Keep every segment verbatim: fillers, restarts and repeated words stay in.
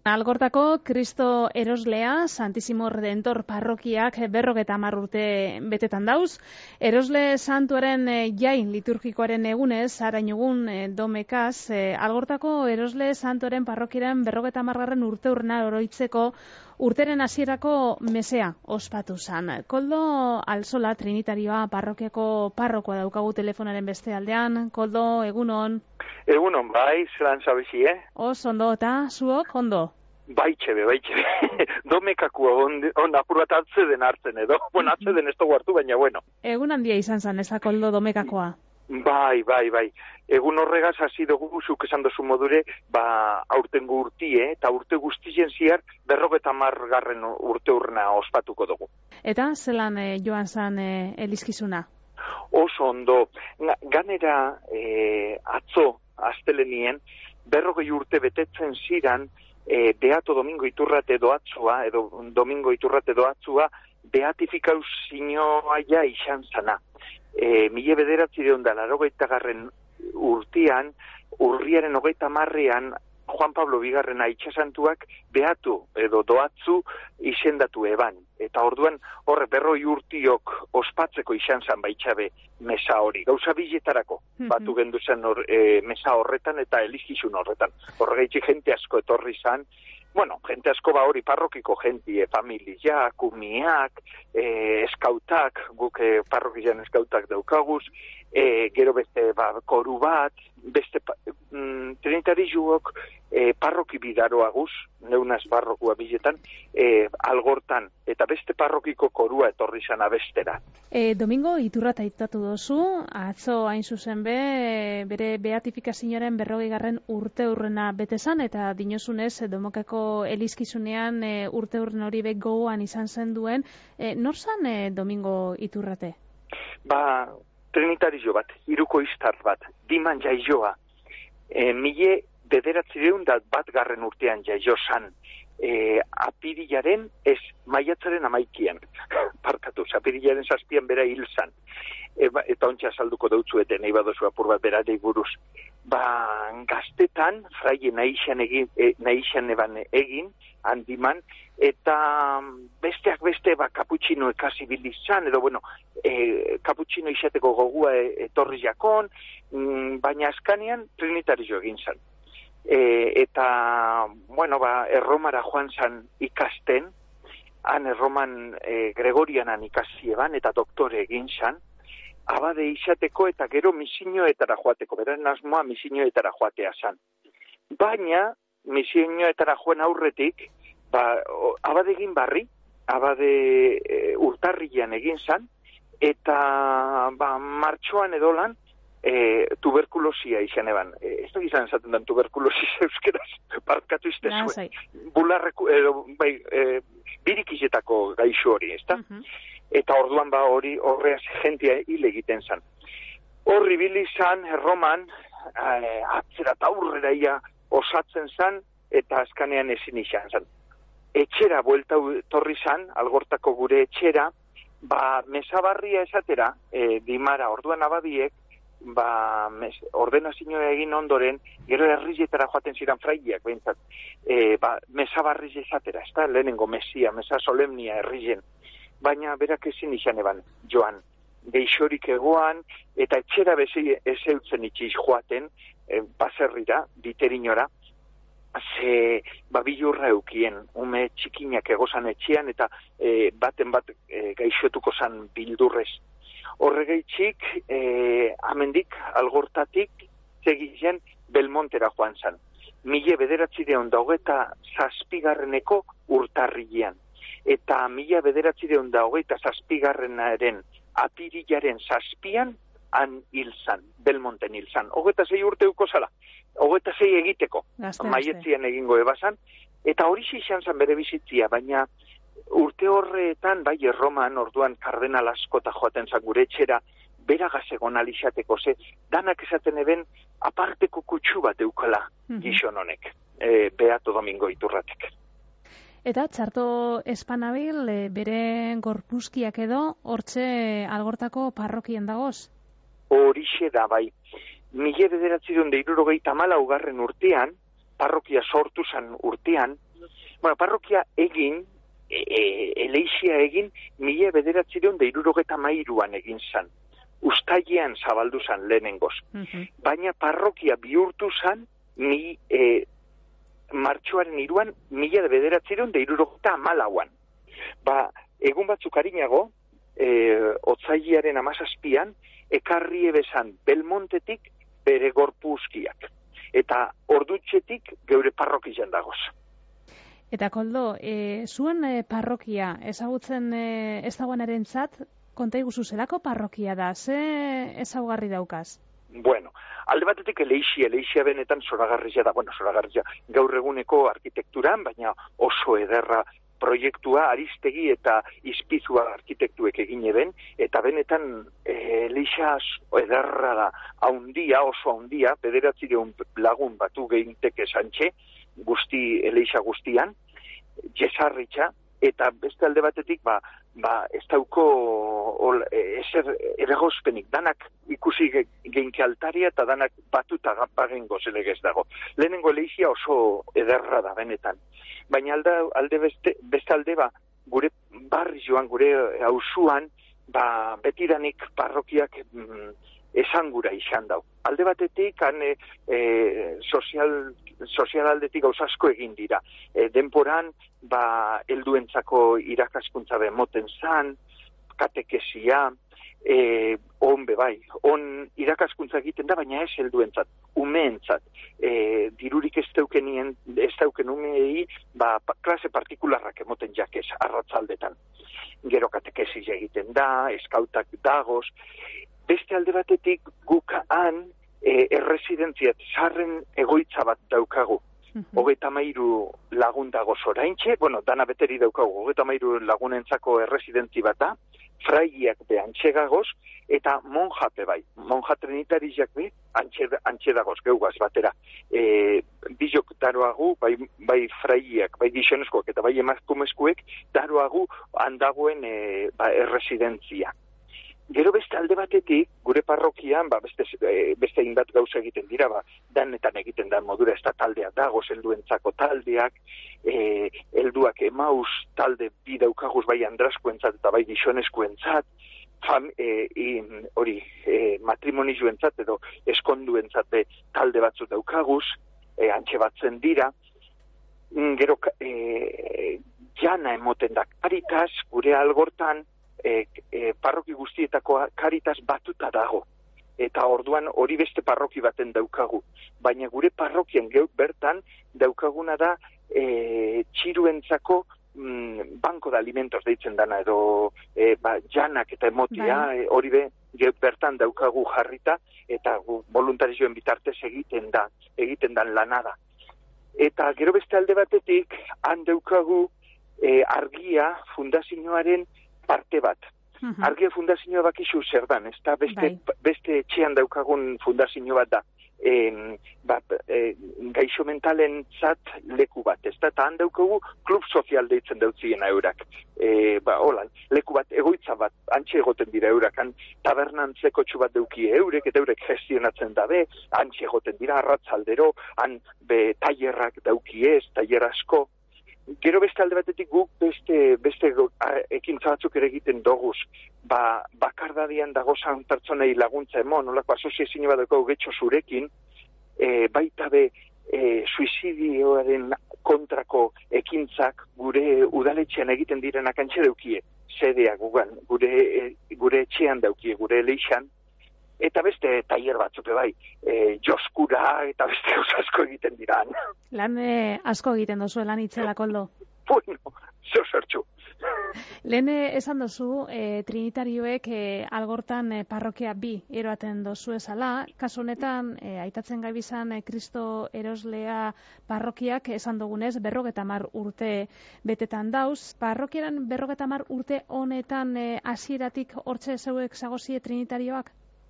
Algortako Kristo Eroslea, Santisimo Redentor parrokiak berrogeta hamar urte betetan dauz. Erosle santuaren jain liturgikoaren egunez, arainogun domekaz, Algortako Erosle santuaren parrokiaren berrogeta hamargarren urte urna oroitzeko urteren hasierako mesea ospatu zan. Koldo Alzola, Trinitarioa parrokiako parrokoa daukagu telefonaren beste aldean. Koldo, egunon. Egunon, bai, zelan zabizi, eh? Os, ondo, eta zuok, ondo? Baitxebe, baitxebe. Domekakua on, on apur bat atzeden hartzen edo. Bueno, atzeden ez dugu hartu, baina bueno. Egun handia izan zan, ez Koldo domekakoa? Bai, bai, bai. Egun horregaz hasi dugu, zuk esan dozu modure, ba, aurtengo urtie, eta urte guztien ziar, berrogeta margarren urte urna ospatuko dugu. Eta zelan eh, joan zan eh, elizkizuna? Oso ondo. Ganera eh, atzo, astelenien, berrogei urte betetzen ziran, e, Beato Domingo Iturrate doatzua, edo Domingo Iturrate doatzua, beatifikauzioa ja izan zana. E, mila bederatzi deunda larogeita garren urtean, urriaren hogeita marrean, Juan Pablo Bigarrena itxasantuak beatu edo doatzu izendatu eban. Eta orduan horre berroi urtiok ospatzeko izan zan baitxabe mesa hori. Gauza biletarako batu gendu zen or, e, mesa horretan eta elizkizun horretan. Horregaitzi jente asko etorri zan. Bueno, jente asko ba hori parrokiko jentie, familiak, umiak, e, eskautak, guk e, parrokian eskautak daukaguz, e, gero beste ba, koru bat, beste mm, trinitarizuok e, parroki bidaroaguz, neunaz parrokua biletan, e, Algortan, eta beste parrokiko korua etorri zan abestera. E, Domingo Iturrate aipatu dozu, atzo hain zuzen be, bere beatifikazioaren berrogei garren urte urrena betezan, eta dinozunez, domokako elizkizunean e, urte urren hori be gogoan izan zen duen, e, nor zan e, Domingo Iturrate? Ba, trinitario bat, hiruko iztar bat, diman jaioa, e, mile bederatzi deun da bat garren urtean jaio zan, e, apirilaren ez maiatzaren amaikian, parkatu, apirilaren zazpian bera hil zan, e, ba, eta ontsa salduko dautzueten, nahi badozu apur bat berarei buruz. Ba, gaztetan, fraie nahixan egin, e, nahixan eban egin, handiman, eta besteak beste, ba, kaputxino ekasi bilizan, edo, bueno, e, kaputxino izateko gogua e, etorri jakon, mm, baina askanean trinitario egin zan. E, eta, bueno, ba, erromara joan zan ikasten, han erroman e, Gregorianan ikasi eban, eta doktore egin zan, abade izateko eta gero misioetara joateko, beren asmoa misioetara joatea zan. Baina, misioetara joan aurretik, ba, abade egin barri, abade e, urtarrian egin zan, eta ba, martxoan edolan, e, tuberkulosia izan eban. E, ez da izan esaten den tuberkulosis euskeraz, parkatu iztezue. Bularreku, edo, bai, e, birikizetako gaixo hori, ez da? Uh-huh. Eta orduan ba hori horreaz jentia hil egiten zan. Horri bili zan, Erroman, e, atzera eta aurrera ia osatzen zan, eta azkanean ezin izan zan. Etxera buelta torri zan, Algortako gure etxera, ba mesabarria esatera, e, dimara orduan abadiek, ba mes, ordenazioa egin ondoren, gero herrietara joaten ziren fraileak, behintzat, e, ba mesabarri esatera, ez da, lehenengo mesia, mesa solemnia herrien, baina berak ezin izan eban joan, geixorik egoan, eta etxera bezi ezeutzen itxiz joaten, e, baserrira, biterinora, ze babilurra eukien, ume txikinak egozan etxean, eta e, baten bat e, gaixotuko zan bildurrez. Horregaitzik, e, amendik, Algortatik, zegizen Belmontera joan zan. Mile bederatzi deon daugeta zazpigarreneko urtarrilean. Eta mila bederatzi deon daugeta zazpigarrenaren apirilaren zazpian han hil zan, Belmonten hil zan. Hogeta zei urteuko zala, hogeta zei egiteko, maietzian egingo ebazan, eta hori izan zan bere bizitzia, baina urte horretan, bai Erroman, orduan kardenal askota joaten zan gure etxera, beragaz egon alizateko, ze danak esaten eben aparteko kutsu bat eukala gizon honek, e, Beato Domingo Iturratek. Eta txarto espanabil, e, bere gorpuzkiak edo, hortxe Algortako parrokien dagoz? Horixe da, bai. Mila bederatzi duen deirurogeita mala ugarren urtean, parrokia sortu zan urtean, Bueno, parrokia egin, e, e, eleixia egin, mila bederatzireun da irurogeta mairuan egin zan. Uztailean zabaldu zan lehenengoz. Uh-huh. Baina parrokia bihurtu zan, mi, e, martxoaren iruan, mila bederatzireun da irurogeta amalauan. Ba, egun batzuk harinago, e, otzailearen amazazpian, ekarri ebezan Belmontetik bere gorpuzkiak. Eta ordutxetik geure parrokian dagoz. Eta Koldo, e, zuen e, parrokia ezagutzen e, ez dagoenaren zat, konta iguzu zelako parrokia da, ze ezaugarri daukaz? Bueno, alde batetik eleixia, eleixia benetan zoragarria da, bueno, zoragarria gaur eguneko arkitekturan, baina oso ederra proiektua Aristegi eta Izpizua arkitektuek egin eben, eta benetan e, eleixia ederra da, haundia, oso haundia, bederatzireun lagun batu geinteke santxe, guzti, eleixia guztian, jesarritxa, eta beste alde batetik, ba, ba ez dauko ol, ezer eragozpenik, danak ikusi geinke altaria eta danak batuta bagengo zelegez dago. Lehenengo eleixia oso ederra da benetan. Baina alde, alde beste, beste alde ba, gure barri joan, gure auzuan, ba, betiranik parrokiak mm, esangura izan dau. Alde batetik, han e, e, sozial, sozial aldetik gauzasko egin dira. E, denporan, ba, helduentzako irakaskuntza bemoten zan, katekesia, e, on bebai, on irakaskuntza egiten da, baina ez helduentzat, umeentzat. E, dirurik ez daukenien, ez dauken umeei, ba, klase partikularrak emoten jakez, arratzaldetan. Gero katekesia egiten da, eskautak dagoz. Beste alde batetik gukaan e, erresidentziat zarren egoitza bat daukagu. Hogeita mairu lagun dago zoraintxe, bueno, dana beteri daukagu, hogeita mairu lagunentzako erresidentzi bat da, fraigiak be antxegagoz, eta monjape bai, monja trinitariak be antxedagoz, geugaz batera. E, bizok daroagu, bai, bai fraigiak, bai gizonezkoak eta bai emakumezkoek, daroagu handagoen e, ba, erresidentzia. Gero beste alde batetik, gure parrokian, ba, beste, e, beste inbat gauza egiten dira, ba, danetan egiten da modura ez da taldeak dago, helduentzako taldeak, e, helduak emaus talde bi daukaguz bai andraskoentzat eta bai gizonezkoentzat, fam, e, in, hori, e, matrimonizuentzat edo eskonduentzat be talde batzuk daukaguz, e, antxe batzen dira, gero e, jana emoten da Caritas, gure algortan, E, e, parroki guztietako Caritas batuta dago. Eta orduan hori beste parroki baten daukagu. Baina gure parrokian geuk bertan daukaguna da e, txiruentzako mm, banko de alimentos deitzen dana edo e, ba, janak eta emotia e, hori be geuk bertan daukagu jarrita eta gu, voluntarizioen bitartez egiten da, egiten dan lanada. Eta gero beste alde batetik han daukagu e, argia fundazioaren parte bat. Uh-huh. Argia fundazioa bakizu zer dan, ez da beste, beste etxean daukagun fundazio bat da. E, ba, e, gaixo mentalen zat leku bat, ez da, eta han daukagu klub sozial deitzen dautzien eurak. E, ba, hola, leku bat, egoitza bat, antxe egoten dira eurak, han tabernantzeko txu bat daukie eurek, eta eurek gestionatzen dabe, antxe egoten dira, arratzaldero, han be tailerrak daukiez, tailer asko. Gero beste alde batetik guk beste, beste ekintza batzuk ere egiten doguz. Ba, bakardadian dagozan pertsonei laguntza emon, nolako asoziazio bat daukagu getxo zurekin, e, baita be e, suizidioaren kontrako ekintzak gure udaletxean egiten direnak antxe daukie, sedea gugan, gure, e, gure etxean daukie, gure eleixan, eta beste tailer batzuk bai, e, joskura eta beste asko egiten dira. Lan e, asko egiten dozu, lan itzela, Koldo. Bueno, zeo zertxu. Lehen esan dozu, e, trinitarioek e, algortan e, parrokia bi eroaten dozu esala. Kasu honetan, e, aitatzen gaibizan e, Kristo Eroslea parrokiak esan dugunez, berrogeta mar urte betetan dauz. Parrokiaren berrogeta mar urte honetan e, hasieratik hortxe zeuek zagozie trinitarioak?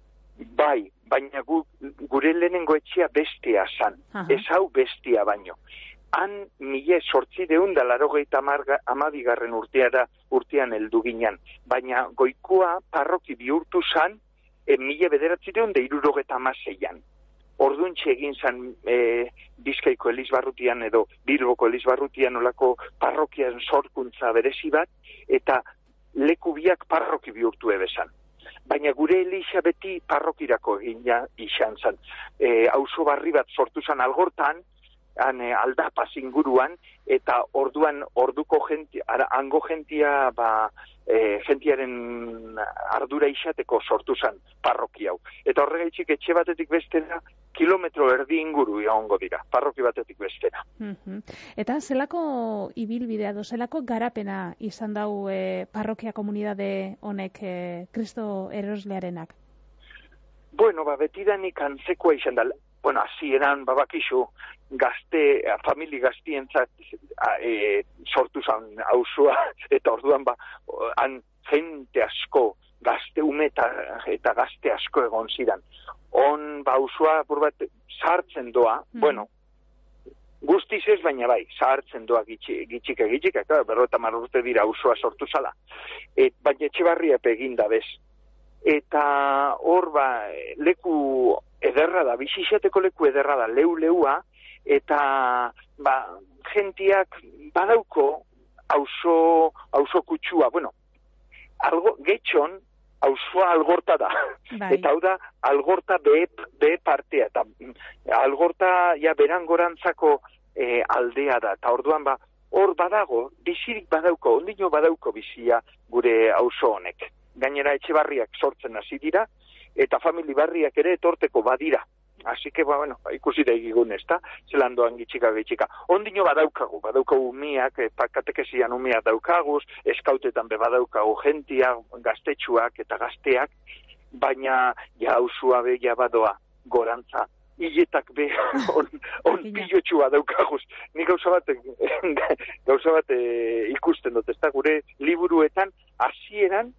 Bai, baina gu, gure lehenengo etxea bestea zan, ez hau bestea baino. Han mila sortzireun da larogeita amabigarren urteara urtean heldu ginen, baina goikoa parroki bihurtu zan e, mila bederatzireun da irurogeta amaseian. orduntxe egin zan e, Bizkaiko Elizbarrutian edo Bilboko Elizbarrutian olako parrokian sorkuntza berezi bat, eta leku biak parroki bihurtu ebezan. Baina gure Elixa beti parrokirako egina izan zen. E, auzo barri bat sortu zen Algortan, han e, Aldapaz inguruan, eta orduan orduko jentia, hango jentia, ba, e, jentiaren ardura izateko sortu zen parroki hau. Eta horregaitzik etxe batetik bestera, kilometro erdi inguru egongo dira, parroki batetik bestera. Mm-hmm. Eta zelako ibilbidea do, zelako garapena izan dau e, parrokia komunidade honek e, Kristo eroslearenak? Bueno, ba, betidanik antzekoa izan da. Bueno, hasieran babakizu, gazte, famili gaztientzat e, sortu zen auzoa, eta orduan ba, han jente asko, gazte ume eta, eta gazte asko egon zidan. On, ba, auzoa, burbat, sartzen doa, mm. bueno, guztiz ez, baina bai, sartzen doa gitxika, gitxika, gitxika, berrota marrurte dira auzoa sortu zala. Et, baina etxebarria eginda bez. Eta hor, ba, leku ederra da, bizizateko leku ederra da, leu-leua, eta ba, jentiak badauko auzo, auzo kutsua, bueno, algo, getxon, auzoa Algorta da, bai. Eta hau da, Algorta behe, behe partea, eta Algorta ja berangorantzako e, aldea da, eta orduan ba, hor badago, bizirik badauko, ondino badauko bizia gure auzo honek. Gainera etxebarriak sortzen hasi dira, eta famili barriak ere etorteko badira. Así que, ba, bueno, ikusi da egigun, ez da? Zelan doan gitxika, gitxika. Ondino badaukagu, badaukagu umiak, e, katekesian umiak daukaguz, eskautetan be badaukagu jentia, gaztetxuak eta gazteak, baina ja ausua be ja badoa gorantza. Hiletak be on, on pilotxua daukaguz. Ni gauza bat, gauza bat e, ikusten dut, ez da? Gure liburuetan, hasieran,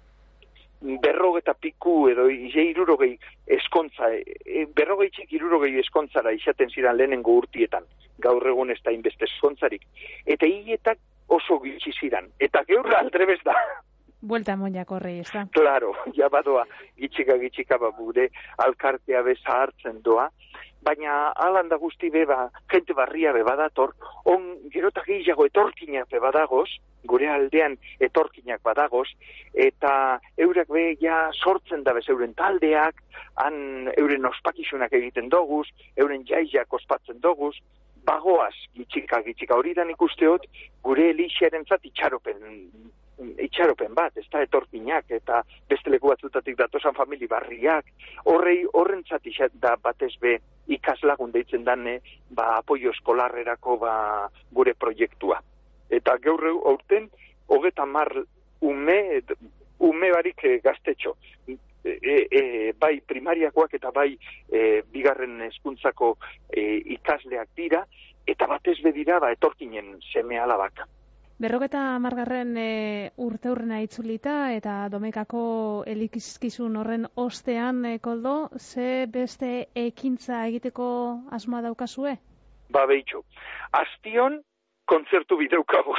berrogeta piku edo irurogei eskontza, e, berrogei txik irurogei eskontzara izaten ziren lehenengo urtietan, gaur egun ez da inbeste eskontzarik. Eta hiletak oso gitxi ziren, eta gaur aldrebez da. Buelta moñak horrei, ez da? Claro, ja badoa, gitxika gitxika ba gure alkartea beza hartzen doa, baina alan da guzti beba, jente barria beba dator, on gerotak gehiago etorkinak beba dagoz, gure aldean etorkinak badagoz, eta eurak be ja sortzen da bez euren taldeak, han euren ospakizunak egiten doguz, euren jaiak ospatzen doguz, bagoaz gitxika gitxika hori dan ikusteot, gure Elixiaren zat itxaropen, itxaropen bat, ez da etorkinak, eta beste leku batzutatik datosan famili barriak, horrei horrentzat izat da batez be ikaslagun deitzen dane, ba apoio eskolarrerako ba gure proiektua. Eta gaur aurten, hogeta mar ume, ume barik e, gaztetxo. E, e, bai primariakoak eta bai e, bigarren hezkuntzako e, ikasleak dira, eta batez bedira ba, etorkinen seme alabak. Berrogeta margarren e, urte hurrena itzulita eta domekako elikizkizun horren ostean, e, Koldo, ze beste ekintza egiteko asmoa daukazue? Ba, behitxo. Astion, kontzertu bideukaguz.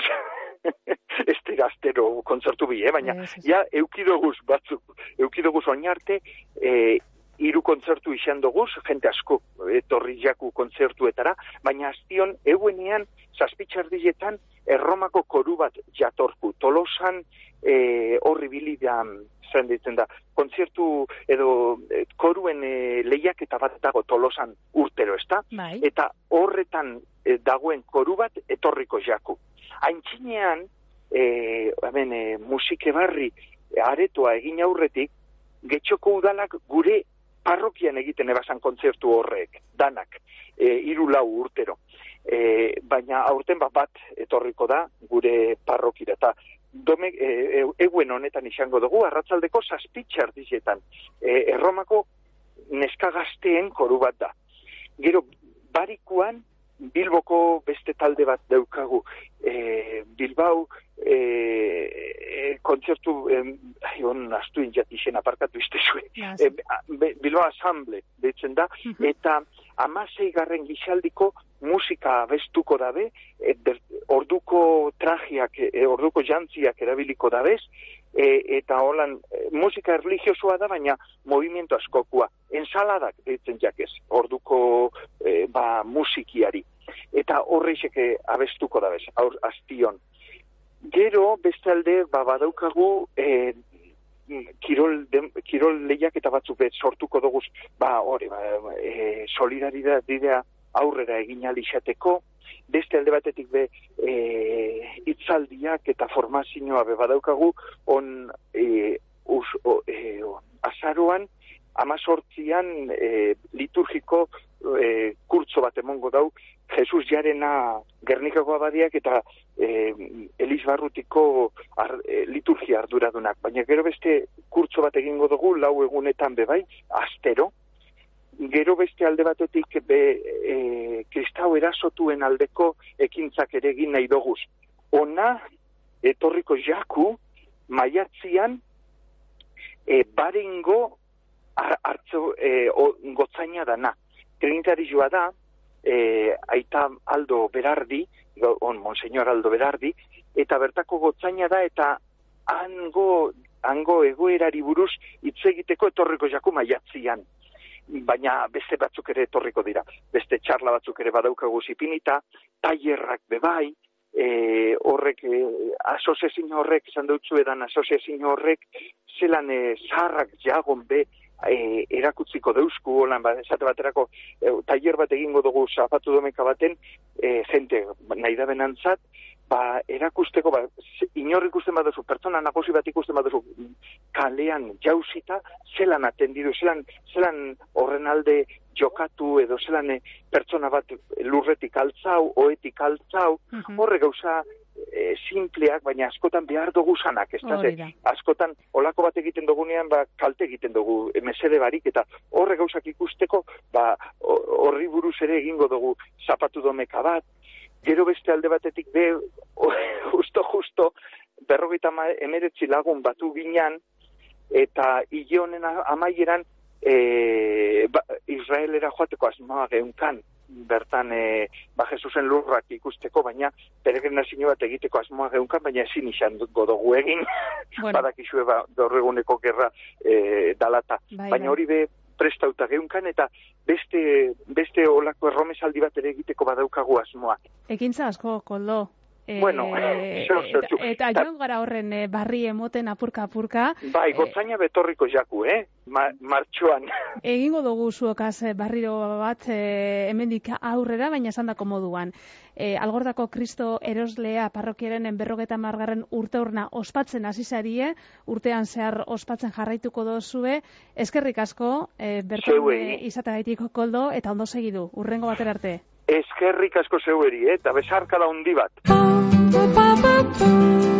Ez dira astero kontzertu bi, eh? Baina yes, yes. Ja eukidoguz batzuk, eukidoguz oinarte, e, hiru kontzertu izan doguz, jente asko etorri jaku kontzertuetara, baina astion euenean zazpitxardietan Erromako koru bat jatorku. Tolosan e, horri bilidan zen ditzen da. Kontzertu edo e, koruen e, lehiaketa bat dago Tolosan urtero, ez da? Bai. Eta horretan e, dagoen koru bat etorriko jaku. Aintzinean, e, hemen, e, musike barri aretoa egin aurretik, Getxoko udalak gure parrokian egiten ebasan kontzertu horrek, danak, e, hiru lau urtero. E, baina aurten bat bat etorriko da gure parrokira, eta dome, e, eguen honetan izango dugu, arratzaldeko zazpitxardietan, e, Erromako neska gazteen koru bat da. Gero, barikuan, Bilboko beste talde bat daukagu, e, Bilbao e, e, kontzertu, e, on astu injat izen aparkatu iztezue, e, Bilbao Asamble deitzen da, uh-huh. Eta amasei garren gizaldiko musika abestuko dabe, e, ber, orduko trajiak, e, orduko jantziak erabiliko dabez, e, eta holan, e, musika erligiosua da, baina movimiento askokua. Ensaladak deitzen jakez, orduko e, ba, musikiari. Eta horreixeke abestuko da bez, aur, astion. Gero, beste alde, ba, badaukagu, e, kirol, de, kirol lehiaketa batzuk bet sortuko duguz, ba, hori, ba, e, solidaridadea aurrera egin alizateko, beste alde batetik be e, itzaldiak eta formazioa be badaukagu, on e, us, o, e, o, azaroan, amazortzian e, liturgiko e, kurtso bat emongo dau, Jesus Jarena Gernikako abadiak eta e, Elizbarrutiko ar, e, liturgia arduradunak. Baina gero beste kurtso bat egingo dugu, lau egunetan bebai, astero. Gero beste alde batetik be, e, kristau erasotuen aldeko ekintzak ere egin nahi doguz. Ona, etorriko jaku, maiatzian, e, barengo hartzo e, gotzaina dana. Trinitarizioa da, E, aita Aldo Berardi, on Monseñor Aldo Berardi, eta bertako gotzaina da, eta hango, hango egoerari buruz hitz egiteko etorriko jaku maiatzian. Baina beste batzuk ere etorriko dira. Beste txarla batzuk ere badaukagu zipinita, tailerrak bebai, e, horrek, e, asoziazio horrek, esan dutzu edan asoziazio horrek, zelan e, zaharrak jagon be, E, erakutziko deusku, holan, ba, esate baterako, e, tailer bat egingo dugu zapatu domeka baten, e, jente nahi da benantzat, ba, erakusteko, ba, inor ikusten baduzu, pertsona nagosi bat ikusten baduzu, kalean jauzita, zelan atendidu, zelan, zelan horren alde jokatu, edo zelan e, pertsona bat lurretik altzau, oetik altzau, uh-huh. Horre gauza, E, simpleak, baina askotan behar dugu sanak, ez da, askotan olako bat egiten dugunean, ba, kalte egiten dugu, mesede barik, eta horre gauzak ikusteko, ba, horri buruz ere egingo dugu zapatu domeka bat, gero beste alde batetik be, justo, justo, berrogeita emeretzi lagun batu ginean, eta hile honen amaieran, e, ba, Israelera joateko asmoa geunkan, bertan e, ba Jesusen lurrak ikusteko, baina peregrinazio bat egiteko asmoa geunkan, baina ezin izan dugu egin, bueno. Badakizue ba, dorreguneko gerra e, dalata. Bai, baina hori be prestauta geunkan, eta beste, beste olako erromesaldi bat ere egiteko badaukagu asmoa. Ekintza asko, Koldo. E, bueno, so, so, so. Eta joan gara horren e, barri emoten apurka-apurka. Bai, gotzaina e, betorriko jaku, eh? Ma, martxoan. Egingo dugu zuokaz barriro bat e, hemendik aurrera, baina esandako moduan. E, Algordako Kristo Eroslea parrokiaren berrogeta margarren urte urna ospatzen hasizarie, urtean zehar ospatzen jarraituko dozue. Eskerrik asko, e, bertan e, izatagaitik Koldo, eta ondo segidu, urrengo batera arte. Eskerrik asko zeueri, eh? Eta besarka da hundi bat.